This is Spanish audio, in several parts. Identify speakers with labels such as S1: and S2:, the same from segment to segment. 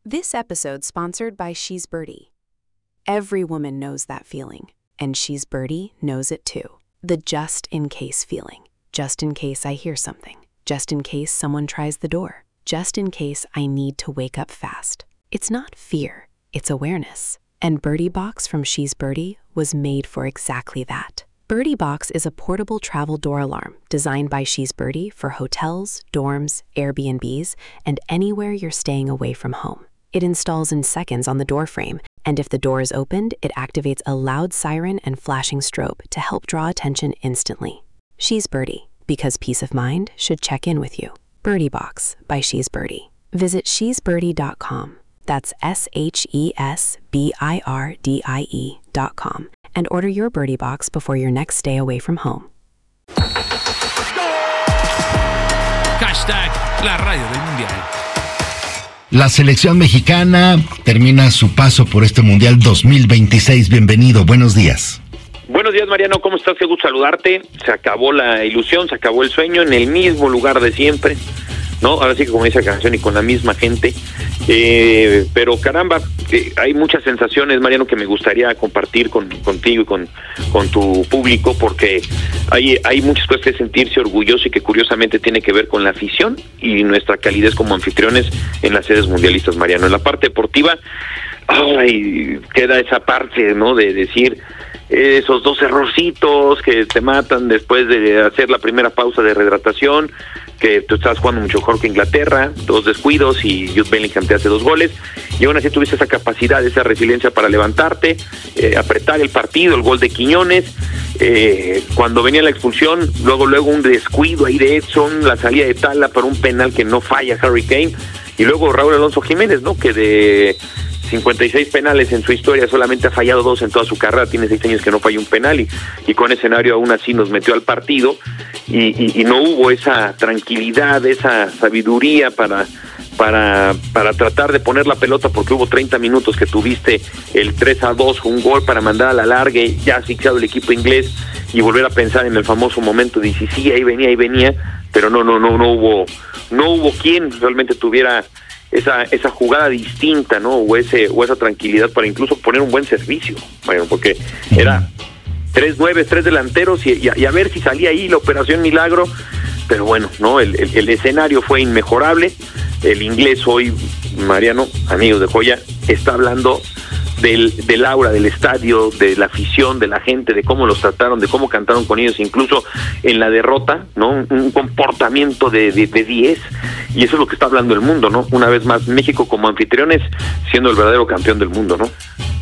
S1: This episode sponsored by She's Birdie. Every woman knows that feeling, and She's Birdie knows it too. The just-in-case feeling. Just in case I hear something. Just in case someone tries the door. Just in case I need to wake up fast. It's not fear, it's awareness. And Birdie Box from She's Birdie was made for exactly that. Birdie Box is a portable travel door alarm designed by She's Birdie for hotels, dorms, Airbnbs, and anywhere you're staying away from home. It installs in seconds on the door frame, and if the door is opened, it activates a loud siren and flashing strobe to help draw attention instantly. She's Birdie, because peace of mind should check in with you. Birdie Box by She's Birdie. Visit shesbirdie.com. That's SHESBIRDIE.com. And order your Birdie Box before your next stay away from home.
S2: Hashtag la radio del mundial.
S3: La selección mexicana termina su paso por este Mundial 2026. Bienvenido, buenos días.
S4: Buenos días, Mariano, ¿cómo estás? Qué gusto saludarte. Se acabó la ilusión, se acabó el sueño en el mismo lugar de siempre, ¿no? Ahora sí que como dice la canción y con la misma gente. Pero caramba, hay muchas sensaciones, Mariano, que me gustaría compartir contigo y con tu público, porque hay muchas cosas que sentirse orgulloso y que curiosamente tiene que ver con la afición y nuestra calidez como anfitriones en las sedes mundialistas, Mariano. En la parte deportiva, queda esa parte, ¿no? De decir esos dos errorcitos que te matan después de hacer la primera pausa de rehidratación, que tú estabas jugando mucho mejor que Inglaterra, 2 descuidos y Jude Bellingham te hace 2 goles, y aún así tuviste esa capacidad, esa resiliencia para levantarte, apretar el partido, el gol de Quiñones, cuando venía la expulsión, luego un descuido ahí de Edson, la salida de Tala para un penal que no falla Harry Kane, y luego Raúl Alonso Jiménez, ¿no? Que de 56 penales en su historia solamente ha fallado 2 en toda su carrera, tiene 6 años que no falla un penal y con ese escenario aún así nos metió al partido y no hubo esa tranquilidad, esa sabiduría para tratar de poner la pelota, porque hubo 30 minutos que tuviste el 3-2, un gol para mandar a la larga, ya asfixiado el equipo inglés, y volver a pensar en el famoso momento de sí, ahí venía, pero no hubo quien realmente tuviera esa jugada distinta, ¿no? O esa tranquilidad para incluso poner un buen servicio, bueno, porque era 3-9, 3 delanteros y a ver si salía ahí la operación milagro, pero bueno, no, el escenario fue inmejorable. El inglés hoy, Mariano, amigos de Joya, está hablando del aura del estadio, de la afición, de la gente, de cómo los trataron, de cómo cantaron con ellos, incluso en la derrota, ¿no? Un comportamiento de 10, y eso es lo que está hablando el mundo, ¿no? Una vez más, México como anfitriones siendo el verdadero campeón del mundo, ¿no?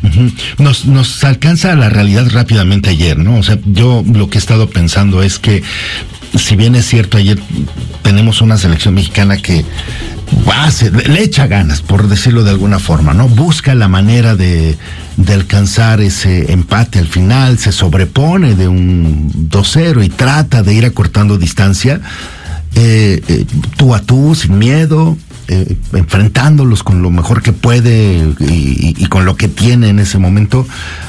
S3: Nos alcanza la realidad rápidamente ayer, ¿no? O sea, yo lo que he estado pensando es que, si bien es cierto, ayer tenemos una selección mexicana que le echa ganas, por decirlo de alguna forma, ¿no? Busca la manera de alcanzar ese empate al final, se sobrepone de un 2-0 y trata de ir acortando distancia, tú a tú, sin miedo, enfrentándolos con lo mejor que puede y con lo que tiene en ese momento.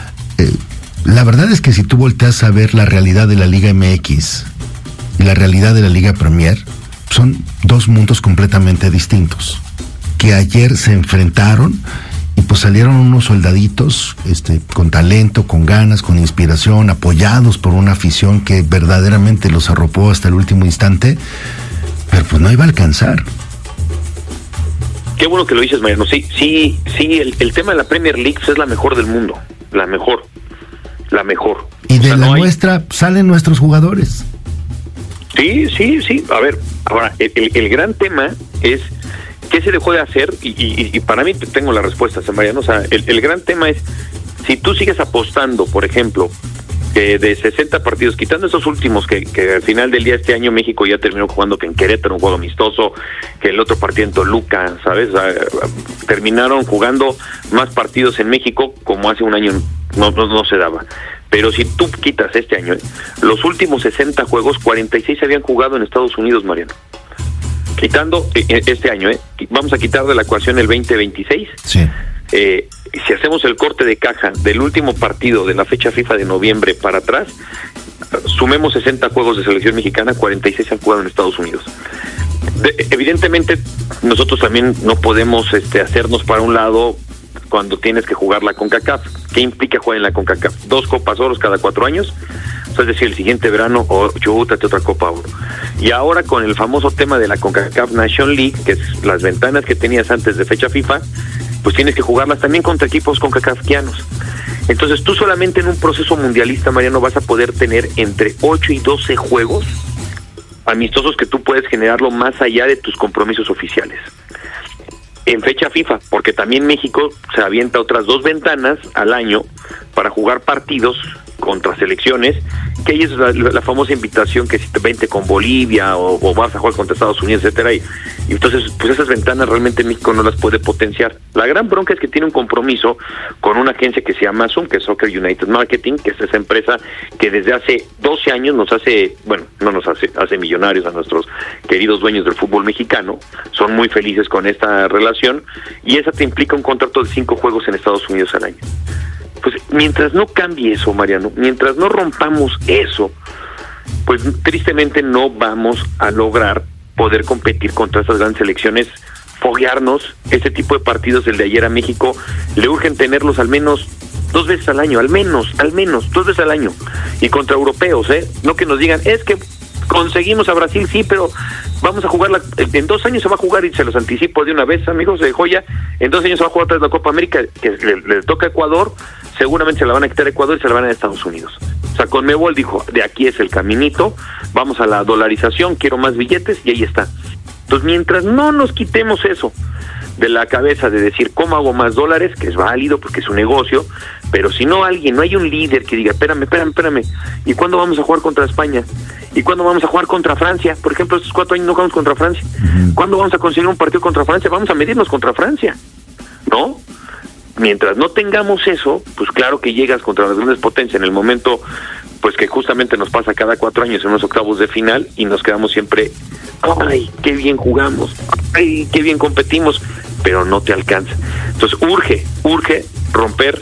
S3: La verdad es que si tú volteas a ver la realidad de la Liga MX y la realidad de la Liga Premier, son 2 mundos completamente distintos, que ayer se enfrentaron y pues salieron unos soldaditos con talento, con ganas, con inspiración, apoyados por una afición que verdaderamente los arropó hasta el último instante, pero pues no iba a alcanzar.
S4: Qué bueno que lo dices, Mariano. Sí, el tema de la Premier League es la mejor del mundo, la mejor.
S3: Y de la nuestra salen nuestros jugadores.
S4: Sí. A ver, ahora, el gran tema es qué se dejó de hacer, y para mí tengo la respuesta, Mariano. O sea, el gran tema es, si tú sigues apostando, por ejemplo, de 60 partidos, quitando esos últimos que al final del día este año México ya terminó jugando que en Querétaro, un juego amistoso, que el otro partido en Toluca, ¿sabes? O sea, terminaron jugando más partidos en México como hace un año no se daba. Pero si tú quitas este año, los últimos 60 juegos, 46 se habían jugado en Estados Unidos, Mariano. Quitando este año, vamos a quitar de la ecuación el 2026.
S3: Sí.
S4: Si hacemos el corte de caja del último partido de la fecha FIFA de noviembre para atrás, sumemos 60 juegos de selección mexicana, 46 se han jugado en Estados Unidos. Evidentemente nosotros también no podemos hacernos para un lado cuando tienes que jugar la CONCACAF. ¿Qué implica jugar en la CONCACAF? 2 Copas Oros cada 4 años, o sea, es decir, el siguiente verano, chútate otra Copa Oro. Y ahora con el famoso tema de la CONCACAF Nation League, que es las ventanas que tenías antes de fecha FIFA, pues tienes que jugarlas también contra equipos CONCACAFianos. Entonces tú solamente en un proceso mundialista, Mariano, vas a poder tener entre 8 y 12 juegos amistosos que tú puedes generarlo más allá de tus compromisos oficiales. En fecha FIFA, porque también México se avienta otras 2 ventanas al año para jugar partidos contra selecciones, que ahí es la famosa invitación que si te vente con Bolivia o vas a jugar contra Estados Unidos, etcétera, y entonces pues esas ventanas realmente México no las puede potenciar. La gran bronca es que tiene un compromiso con una agencia que se llama Zoom, que es Soccer United Marketing, que es esa empresa que desde hace 12 años hace millonarios a nuestros queridos dueños del fútbol mexicano. Son muy felices con esta relación, y esa te implica un contrato de 5 juegos en Estados Unidos al año. Pues mientras no cambie eso, Mariano, mientras no rompamos eso, pues tristemente no vamos a lograr poder competir contra estas grandes selecciones, foguearnos. Este tipo de partidos, el de ayer a México, le urgen tenerlos al menos 2 veces al año, al menos 2 veces al año, y contra europeos, no que nos digan, es que conseguimos a Brasil, sí, pero vamos a jugarla, en 2 años se va a jugar, y se los anticipo de una vez, amigos de Joya, en 2 años se va a jugar otra vez la Copa América, que le toca a Ecuador, seguramente se la van a quitar a Ecuador y se la van a Estados Unidos. O sea, CONMEBOL dijo, de aquí es el caminito, vamos a la dolarización, quiero más billetes, y ahí está. Entonces, mientras no nos quitemos eso de la cabeza de decir, ¿cómo hago más dólares? Que es válido porque es un negocio, pero si no no hay un líder que diga, espérame, ¿y cuándo vamos a jugar contra España? ¿Y cuándo vamos a jugar contra Francia? Por ejemplo, estos 4 años no jugamos contra Francia. ¿Cuándo vamos a conseguir un partido contra Francia? Vamos a medirnos contra Francia, ¿no? Mientras no tengamos eso, pues claro que llegas contra las grandes potencias en el momento, pues que justamente nos pasa cada 4 años en unos octavos de final, y nos quedamos siempre, ¡ay, qué bien jugamos! ¡Ay, qué bien competimos! Pero no te alcanza. Entonces urge romper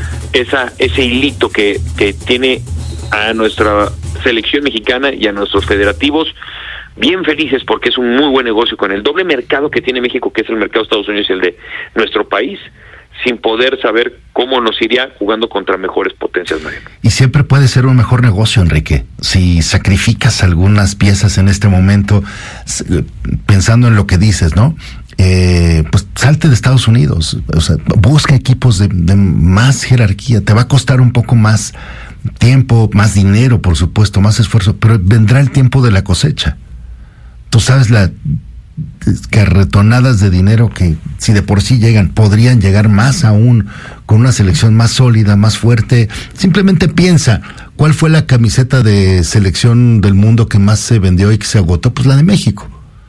S4: ese hilito que tiene a nuestra selección mexicana y a nuestros federativos bien felices, porque es un muy buen negocio con el doble mercado que tiene México, que es el mercado de Estados Unidos y el de nuestro país, sin poder saber cómo nos iría jugando contra mejores potencias, Mariano.
S3: Y siempre puede ser un mejor negocio, Enrique, si sacrificas algunas piezas en este momento, pensando en lo que dices, ¿no? Pues salte de Estados Unidos, o sea, busca equipos de más jerarquía, te va a costar un poco más tiempo, más dinero, por supuesto, más esfuerzo, pero vendrá el tiempo de la cosecha. Tú sabes las carretonadas de dinero que, si de por sí llegan, podrían llegar más aún con una selección más sólida, más fuerte. Simplemente piensa, ¿cuál fue la camiseta de selección del mundo que más se vendió y que se agotó? Pues la de México.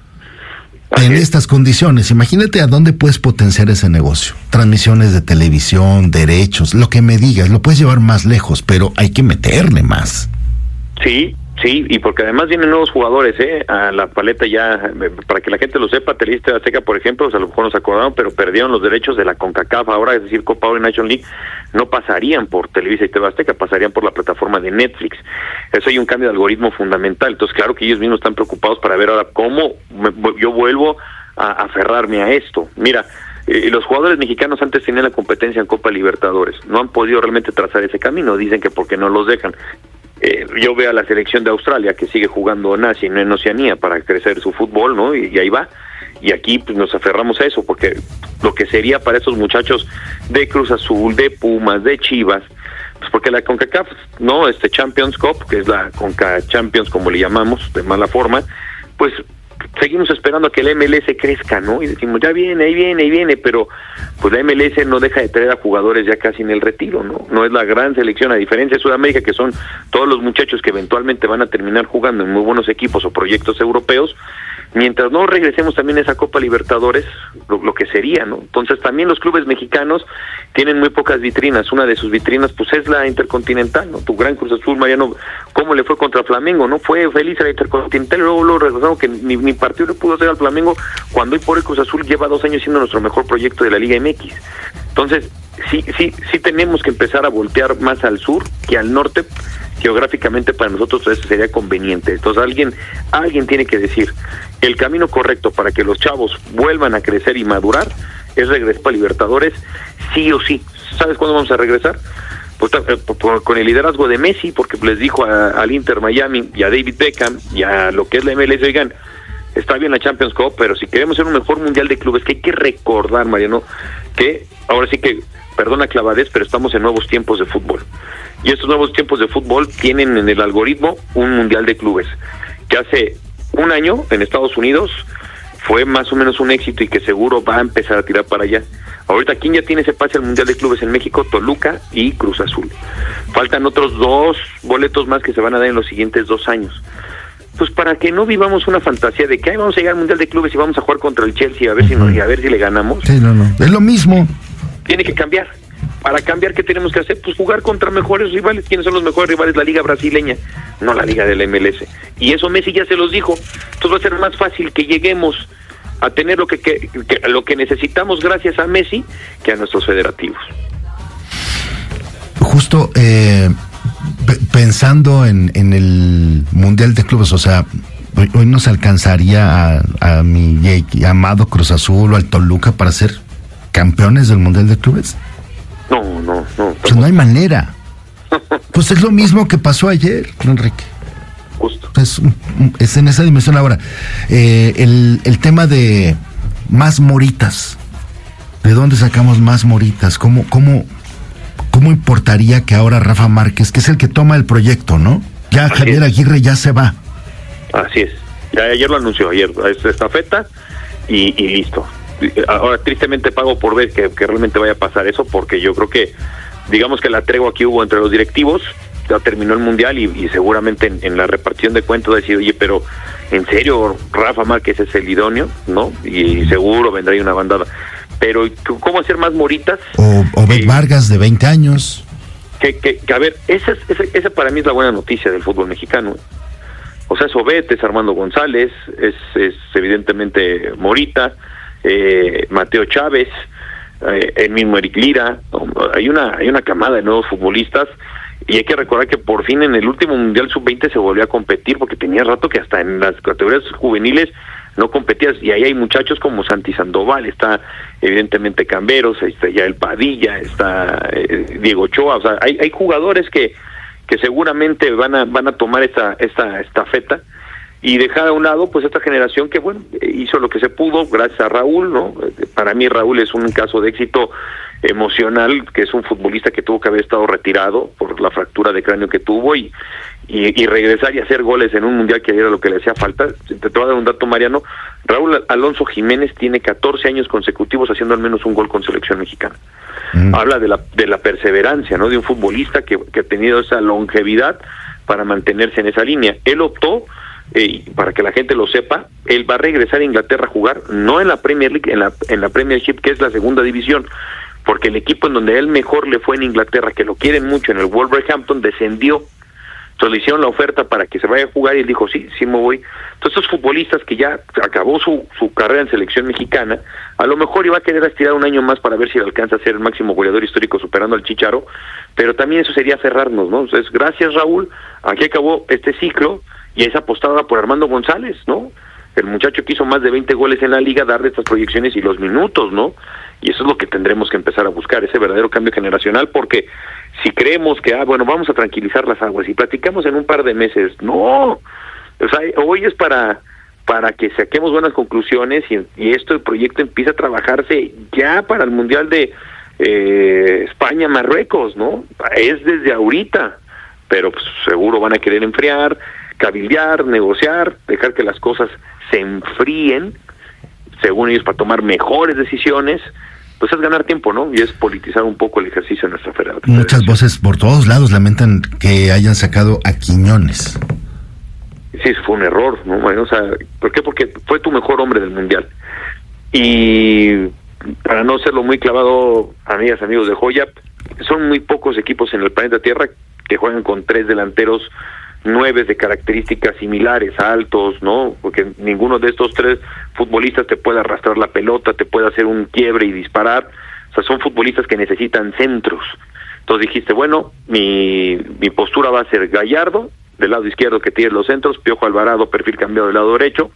S3: En estas condiciones, imagínate a dónde puedes potenciar ese negocio. Transmisiones de televisión, derechos, lo que me digas, lo puedes llevar más lejos, pero hay que meterle más.
S4: Sí, y porque además vienen nuevos jugadores, a la paleta ya, para que la gente lo sepa, Televisa Azteca, por ejemplo, a lo mejor nos acordaron, pero perdieron los derechos de la CONCACAF ahora, es decir, Copa Oro y Nation League, no pasarían por Televisa y TV Azteca, pasarían por la plataforma de Netflix. Eso hay un cambio de algoritmo fundamental, entonces claro que ellos mismos están preocupados para ver ahora cómo yo vuelvo a aferrarme a esto. Mira, los jugadores mexicanos antes tenían la competencia en Copa Libertadores, no han podido realmente trazar ese camino, dicen que porque no los dejan. Yo veo a la selección de Australia que sigue jugando en Oceanía para crecer su fútbol, ¿no? Y ahí va. Y aquí pues nos aferramos a eso, porque lo que sería para esos muchachos de Cruz Azul, de Pumas, de Chivas, pues porque la CONCACAF, ¿no? Champions Cup, que es la CONCA Champions como le llamamos, de mala forma, pues seguimos esperando a que el MLS crezca, ¿no? Y decimos, ya viene, ahí viene, pero pues la MLS no deja de traer a jugadores ya casi en el retiro, ¿no? No es la gran selección, a diferencia de Sudamérica, que son todos los muchachos que eventualmente van a terminar jugando en muy buenos equipos o proyectos europeos. Mientras no regresemos también a esa Copa Libertadores, lo que sería, ¿no? Entonces también los clubes mexicanos tienen muy pocas vitrinas. Una de sus vitrinas pues es la Intercontinental, ¿no? Tu gran Cruz Azul, Mariano, ¿cómo le fue contra Flamengo? ¿No? Fue feliz a la Intercontinental, luego regresaron que ni partido le pudo hacer al Flamengo, cuando hoy por el Cruz Azul lleva 2 años siendo nuestro mejor proyecto de la Liga MX. Entonces, sí tenemos que empezar a voltear más al sur que al norte. Geográficamente para nosotros eso sería conveniente. Entonces alguien tiene que decir, el camino correcto para que los chavos vuelvan a crecer y madurar es regresar a Libertadores sí o sí. ¿Sabes cuándo vamos a regresar? Pues con el liderazgo de Messi, porque les dijo al Inter Miami y a David Beckham y a lo que es la MLS, oigan, está bien la Champions Cup, pero si queremos ser un mejor mundial de clubes, que hay que recordar, Mariano, que ahora sí que, perdona clavadez, pero estamos en nuevos tiempos de fútbol. Y estos nuevos tiempos de fútbol tienen en el algoritmo un mundial de clubes, que hace un año en Estados Unidos fue más o menos un éxito y que seguro va a empezar a tirar para allá. Ahorita, ¿quién ya tiene ese pase al Mundial de Clubes en México? Toluca y Cruz Azul. Faltan otros 2 boletos más que se van a dar en los siguientes 2 años. Pues para que no vivamos una fantasía de que ahí vamos a llegar al Mundial de Clubes y vamos a jugar contra el Chelsea a ver si le ganamos.
S3: Sí, no. Es lo mismo.
S4: Tiene que cambiar. Para cambiar, ¿qué tenemos que hacer? Pues jugar contra mejores rivales. ¿Quiénes son los mejores rivales? La Liga Brasileña, no la Liga de la MLS. Y eso Messi ya se los dijo. Entonces va a ser más fácil que lleguemos a tener lo que necesitamos gracias a Messi que a nuestros federativos.
S3: Justo pensando en el Mundial de Clubes, o sea, hoy nos alcanzaría a mi amado Cruz Azul o al Toluca para ser campeones del Mundial de Clubes.
S4: No.
S3: Pues no hay manera. Pues es lo mismo que pasó ayer, Enrique.
S4: Justo.
S3: Es en esa dimensión ahora. El tema de más moritas. ¿De dónde sacamos más moritas? ¿Cómo importaría que ahora Rafa Márquez, que es el que toma el proyecto, ¿no? Ya
S4: Así
S3: Javier
S4: es.
S3: Aguirre ya se va.
S4: Así es. Ya ayer lo anunció, es estafeta y listo. Ahora tristemente pago por ver que realmente vaya a pasar eso, porque yo creo que, digamos que la tregua que hubo entre los directivos, ya terminó el Mundial y seguramente en la repartición de cuentas va a decir, oye, pero ¿en serio Rafa Márquez es el idóneo? ¿No? Y seguro vendrá ahí una bandada. Pero ¿cómo hacer más moritas?
S3: O Bet Vargas, de 20 años.
S4: Que a ver, esa para mí es la buena noticia del fútbol mexicano. O sea, es Obed, es Armando González, es evidentemente Morita, Mateo Chávez, el mismo Eric Lira. Hay una camada de nuevos futbolistas. Y hay que recordar que por fin en el último Mundial Sub-20 se volvió a competir, porque tenía rato que hasta en las categorías juveniles no competías, y ahí hay muchachos como Santi Sandoval, está evidentemente Camberos, está ya el Padilla, está Diego Ochoa, o sea, hay jugadores que seguramente van a tomar esta estafeta y dejar a un lado pues esta generación que bueno, hizo lo que se pudo gracias a Raúl, ¿no? Para mí Raúl es un caso de éxito emocional, que es un futbolista que tuvo que haber estado retirado por la fractura de cráneo que tuvo y regresar y hacer goles en un mundial que era lo que le hacía falta. Te voy a dar un dato, Mariano. Raúl Alonso Jiménez tiene 14 años consecutivos haciendo al menos un gol con selección mexicana. Habla de la perseverancia, ¿no? De un futbolista que ha tenido esa longevidad para mantenerse en esa línea. Él optó, para que la gente lo sepa, él va a regresar a Inglaterra a jugar, no en la Premier League, en la Premiership, que es la segunda división, porque el equipo en donde él mejor le fue en Inglaterra, que lo quieren mucho, en el Wolverhampton, descendió. Entonces le hicieron la oferta para que se vaya a jugar y él dijo, sí me voy. Entonces estos futbolistas que ya acabó su carrera en selección mexicana, a lo mejor iba a querer estirar un año más para ver si le alcanza a ser el máximo goleador histórico superando al Chicharo, pero también eso sería aferrarnos, ¿no? Entonces, gracias Raúl, aquí acabó este ciclo y esa apostada por Armando González, ¿no? El muchacho que hizo más de 20 goles en la liga, darle estas proyecciones y los minutos, ¿no? Y eso es lo que tendremos que empezar a buscar, ese verdadero cambio generacional, porque si creemos que, vamos a tranquilizar las aguas y platicamos en un par de meses, no, o sea, hoy es para que saquemos buenas conclusiones y el proyecto empieza a trabajarse ya para el Mundial de España-Marruecos, ¿no? Es desde ahorita, pero pues, seguro van a querer enfriar, cabildear, negociar, dejar que las cosas se enfríen, según ellos, para tomar mejores decisiones. Pues es ganar tiempo, ¿no? Y es politizar un poco el ejercicio de nuestra federación.
S3: Muchas voces por todos lados lamentan que hayan sacado a Quiñones.
S4: Sí, fue un error, ¿no? Bueno, o sea, ¿por qué? Porque fue tu mejor hombre del Mundial. Y para no serlo muy clavado, amigas, amigos de Joya, son muy pocos equipos en el planeta Tierra que juegan con 3 delanteros 9 de características similares, altos, ¿no? Porque ninguno de estos 3 futbolistas te puede arrastrar la pelota, te puede hacer un quiebre y disparar. O sea, son futbolistas que necesitan centros. Entonces dijiste, bueno, mi postura va a ser Gallardo, del lado izquierdo que tiene los centros, Piojo Alvarado, perfil cambiado del lado derecho,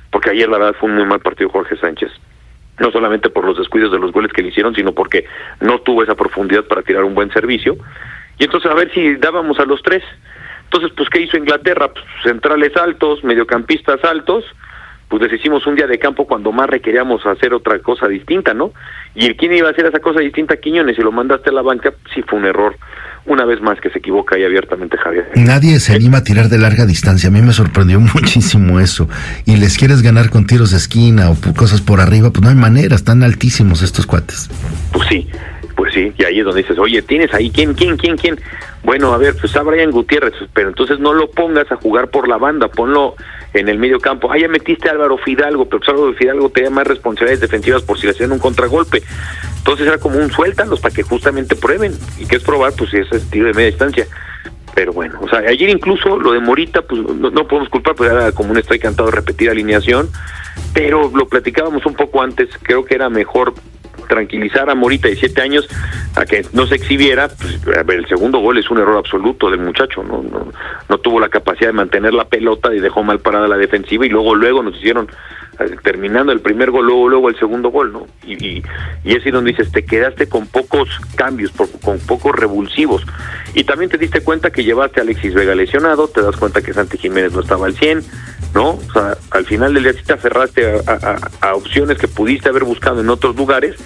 S4: porque ayer la verdad fue un muy mal partido Jorge Sánchez, no solamente por los descuidos de los goles que le hicieron, sino porque no tuvo esa profundidad para tirar un buen servicio, y entonces a ver si dábamos a los tres. Entonces, pues, ¿qué hizo Inglaterra? Pues, centrales altos, mediocampistas altos, pues les hicimos un día de campo cuando más requeríamos hacer otra cosa distinta, ¿no? Y el quién iba a hacer esa cosa distinta, Quiñones, y lo mandaste a la banca, sí fue un error, una vez más que se equivoca ahí abiertamente Javier.
S3: Nadie se anima a tirar de larga distancia, a mí me sorprendió muchísimo eso, y les quieres ganar con tiros de esquina o cosas por arriba, pues no hay manera, están altísimos estos cuates.
S4: Pues sí, y ahí es donde dices, oye, ¿tienes ahí quién? Bueno, a ver, pues está Brian Gutiérrez, pero entonces no lo pongas a jugar por la banda, ponlo en el medio campo. Ya metiste a Álvaro Fidalgo, pero pues Álvaro Fidalgo tenía más responsabilidades defensivas por si le hacían un contragolpe. Entonces era como un suéltalos para que justamente prueben, y que es probar, pues si ese tiro de media distancia. Pero bueno, o sea, ayer incluso lo de Morita, pues no podemos culpar, pues era como un strike cantado de repetir alineación, pero lo platicábamos un poco antes, creo que era mejor tranquilizar a Morita de 7 años a que no se exhibiera. Pues, a ver, el segundo gol es un error absoluto del muchacho, no tuvo la capacidad de mantener la pelota y dejó mal parada la defensiva, y luego nos hicieron, terminando el primer gol, luego el segundo gol, ¿no? Y es ahí donde dices, te quedaste con pocos cambios, con pocos revulsivos, y también te diste cuenta que llevaste a Alexis Vega lesionado, te das cuenta que Santi Jiménez no estaba al 100, ¿no? O sea, al final del día sí te aferraste a opciones que pudiste haber buscado en otros lugares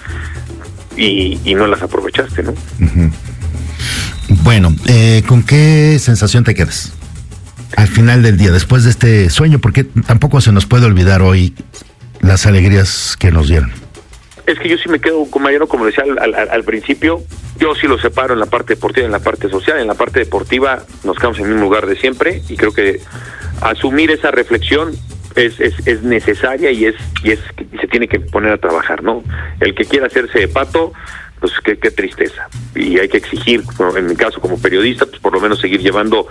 S4: y no las aprovechaste, ¿no?
S3: Uh-huh. Bueno, ¿con qué sensación te quedas al final del día, después de este sueño? Porque tampoco se nos puede olvidar hoy las alegrías que nos dieron.
S4: Es que yo sí me quedo con Mariano, como decía al principio, yo sí lo separo en la parte deportiva y en la parte social. En la parte deportiva nos quedamos en el mismo lugar de siempre, y creo que asumir esa reflexión es necesaria y se tiene que poner a trabajar, ¿no? El que quiera hacerse de pato, pues qué tristeza, y hay que exigir, en mi caso como periodista, pues por lo menos seguir llevando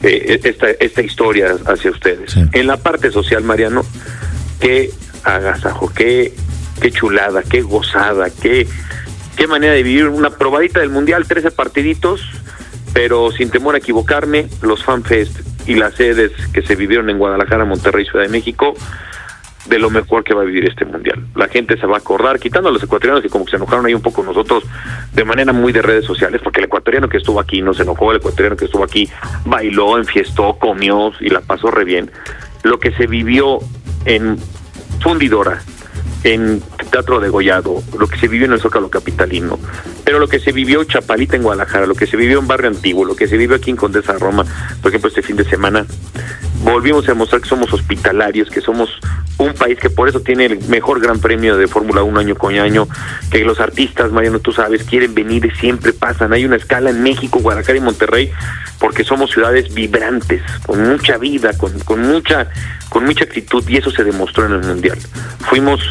S4: esta historia hacia ustedes. Sí. En la parte social, Mariano, qué agasajo, qué chulada, qué gozada, qué manera de vivir una probadita del Mundial, 13 partiditos, pero sin temor a equivocarme, los FanFest y las sedes que se vivieron en Guadalajara, Monterrey, Ciudad de México, de lo mejor que va a vivir este Mundial. La gente se va a acordar, quitando a los ecuatorianos que como que se enojaron ahí un poco nosotros de manera muy de redes sociales, porque el ecuatoriano que estuvo aquí no se enojó, el ecuatoriano que estuvo aquí bailó, enfiestó, comió y la pasó re bien. Lo que se vivió en Fundidora, en Teatro Degollado, lo que se vivió en el Zócalo capitalino, pero lo que se vivió en Chapalita, en Guadalajara, lo que se vivió en Barrio Antiguo, lo que se vivió aquí en Condesa Roma, por ejemplo, este fin de semana, volvimos a demostrar que somos hospitalarios, que somos un país que por eso tiene el mejor gran premio de Fórmula 1 año con año, que los artistas, Mariano, tú sabes, quieren venir y siempre pasan. Hay una escala en México, Guadalajara y Monterrey, porque somos ciudades vibrantes, con mucha vida, con mucha actitud, y eso se demostró en el Mundial. Fuimos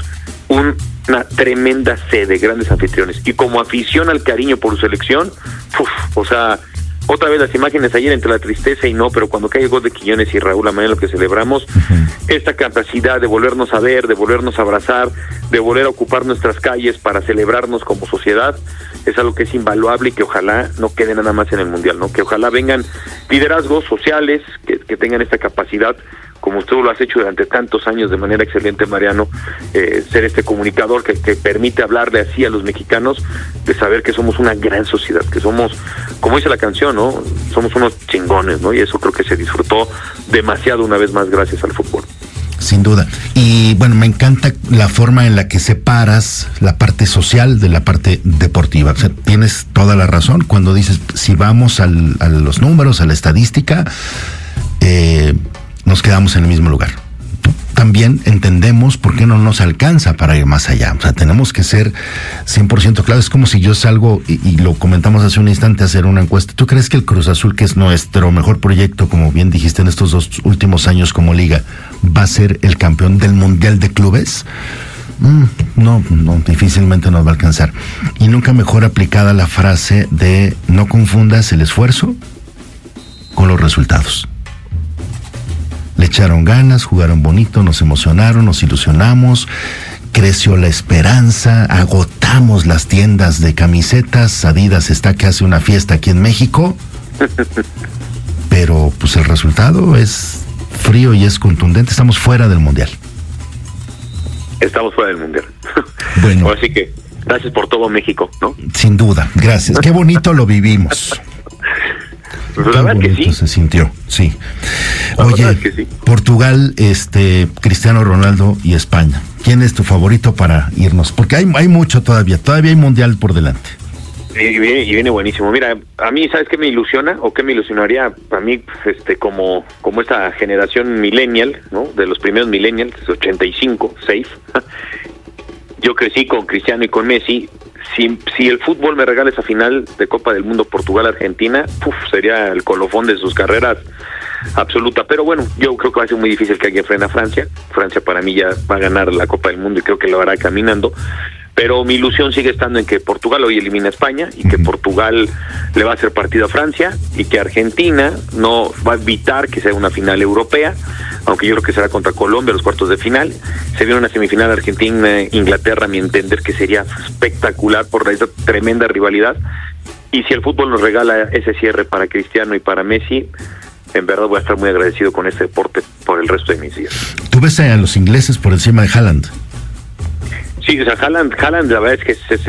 S4: una tremenda sede, grandes anfitriones, y como afición al cariño por su selección, o sea, otra vez las imágenes ayer entre la tristeza y no, pero cuando cae el gol de Quiñones y Raúl, la manera en lo que celebramos, esta capacidad de volvernos a ver, de volvernos a abrazar, de volver a ocupar nuestras calles para celebrarnos como sociedad, es algo que es invaluable y que ojalá no quede nada más en el Mundial, ¿no? Que ojalá vengan liderazgos sociales que tengan esta capacidad, como tú lo has hecho durante tantos años de manera excelente, Mariano, ser este comunicador que permite hablarle así a los mexicanos, de saber que somos una gran sociedad, que somos, como dice la canción, ¿no? Somos unos chingones, ¿no? Y eso creo que se disfrutó demasiado una vez más gracias al fútbol.
S3: Sin duda. Y bueno, me encanta la forma en la que separas la parte social de la parte deportiva. O sea, tienes toda la razón cuando dices, si vamos a los números, a la estadística, nos quedamos en el mismo lugar. También entendemos por qué no nos alcanza para ir más allá. O sea, tenemos que ser 100% claros. Es como si yo salgo, y lo comentamos hace un instante, a hacer una encuesta. ¿Tú crees que el Cruz Azul, que es nuestro mejor proyecto, como bien dijiste, en estos 2 últimos años como liga, va a ser el campeón del Mundial de Clubes? No, difícilmente nos va a alcanzar. Y nunca mejor aplicada la frase de no confundas el esfuerzo con los resultados. Le echaron ganas, jugaron bonito, nos emocionaron, nos ilusionamos, creció la esperanza, agotamos las tiendas de camisetas, Adidas está que hace una fiesta aquí en México, pero pues el resultado es frío y es contundente, estamos fuera del Mundial.
S4: estamos fuera del Mundial.
S3: Bueno.
S4: Así que gracias por todo, México, ¿no?
S3: Sin duda, gracias. Qué bonito lo vivimos.
S4: Pues la verdad que sí.
S3: Se sintió, sí.
S4: La
S3: Oye,
S4: verdad es que sí.
S3: Portugal, Cristiano Ronaldo y España. ¿Quién es tu favorito para irnos? Porque hay mucho todavía hay Mundial por delante.
S4: Y viene buenísimo. Mira, a mí, ¿sabes qué me ilusiona? ¿O qué me ilusionaría? A mí, como esta generación millennial, ¿no? De los primeros millennials, 85, safe. Yo crecí con Cristiano y con Messi. Si el fútbol me regala esa final de Copa del Mundo Portugal-Argentina, sería el colofón de sus carreras absoluta. Pero bueno, yo creo que va a ser muy difícil que alguien frene a Francia. Francia para mí ya va a ganar la Copa del Mundo y creo que lo hará caminando. Pero mi ilusión sigue estando en que Portugal hoy elimina a España y que Portugal le va a hacer partido a Francia y que Argentina no va a evitar que sea una final europea, aunque yo creo que será contra Colombia los cuartos de final. Se viene una semifinal Argentina-Inglaterra, a mi entender, que sería espectacular por esa tremenda rivalidad. Y si el fútbol nos regala ese cierre para Cristiano y para Messi, en verdad voy a estar muy agradecido con este deporte por el resto de mis días.
S3: ¿Tú ves a los ingleses por encima de Haaland?
S4: Sí, o sea, Haaland la verdad es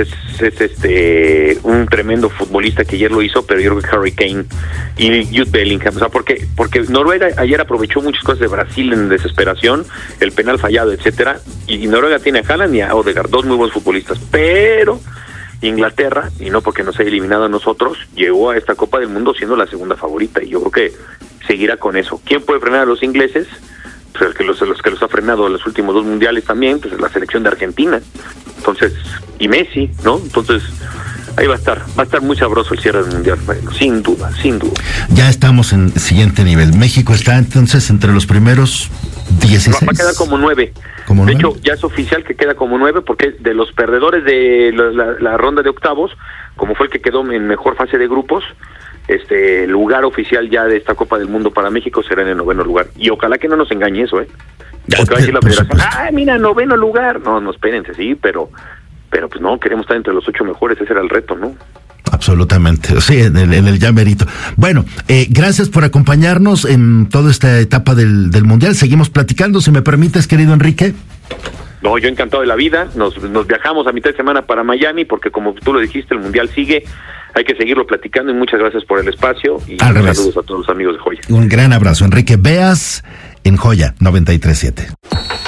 S4: que es un tremendo futbolista que ayer lo hizo, pero yo creo que Harry Kane y Jude Bellingham, o sea, porque Noruega ayer aprovechó muchas cosas de Brasil en desesperación, el penal fallado, etcétera, y Noruega tiene a Haaland y a Odegaard, dos muy buenos futbolistas, pero Inglaterra, y no porque nos haya eliminado a nosotros, llegó a esta Copa del Mundo siendo la segunda favorita, y yo creo que seguirá con eso. ¿Quién puede frenar a los ingleses? Pues los que los ha frenado en los últimos dos mundiales también, pues la selección de Argentina, entonces, y Messi, ¿no? Entonces, ahí va a estar muy sabroso el cierre del mundial, sin duda.
S3: Ya estamos en siguiente nivel. México está entonces entre los primeros 16.
S4: Va a quedar como 9. De hecho, ya es oficial que queda como 9 porque de los perdedores de la ronda de octavos, como fue el que quedó en mejor fase de grupos, lugar oficial ya de esta Copa del Mundo para México será en el 9º lugar. Y ojalá que no nos engañe eso, Porque va a decir la federación, mira, 9º lugar. No, espérense, sí, pero pues no, queremos estar entre los 8 mejores, ese era el reto, ¿no?
S3: Absolutamente, sí, en el ya merito. Bueno, gracias por acompañarnos en toda esta etapa del Mundial. Seguimos platicando, si me permites, querido Enrique.
S4: No, yo encantado de la vida. Nos viajamos a mitad de semana para Miami porque, como tú lo dijiste, el Mundial sigue. Hay que seguirlo platicando y muchas gracias por el espacio y saludos a todos los amigos de Joya.
S3: Un gran abrazo, Enrique Beas en Joya 93.7.